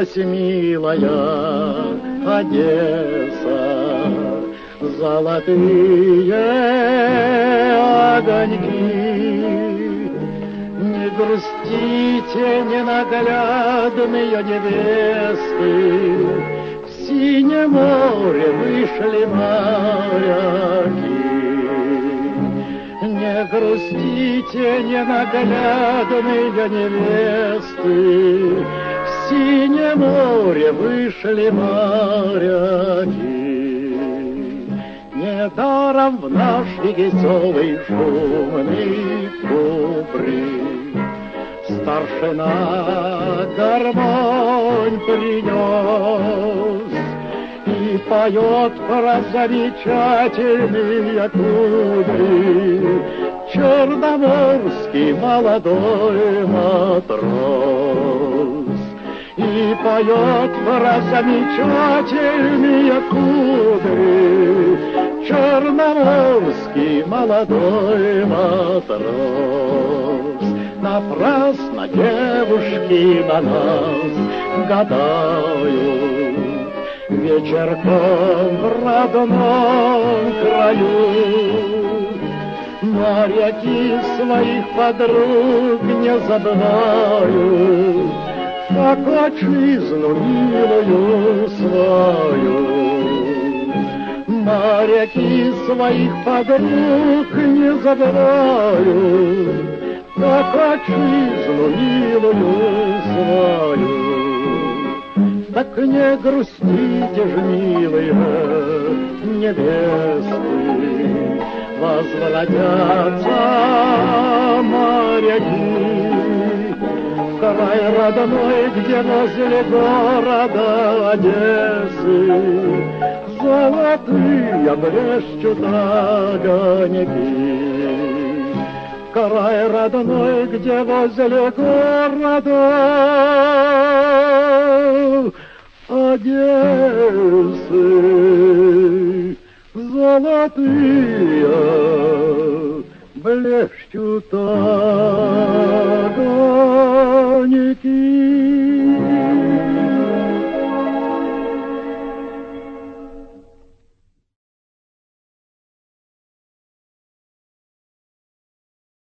Зажглась, милая Одесса, золотые огоньки. Не грустите, ненаглядные невесты, в синее море вышли моряки. Не грустите, ненаглядные невесты, в синее море вышли моряки. Недаром в наш веселый шумный кубрик старшина гармонь принес и поет про замечательные кудри черноморский молодой матрос. И поет про замечательные кудри черноморский молодой матрос. Напрасно девушки на нас гадают, вечерком в родном краю. Моряки своих подруг не забывают, как отчизну милую свою. Моряки своих подруг не забывают, как отчизну милую свою. Так не грустите ж, милые невесты, возвратятся моряки в край родной, где возле города Одессы золотые блещут огоньки. В край родной, где возле города Одессы золотые блещут огоньки.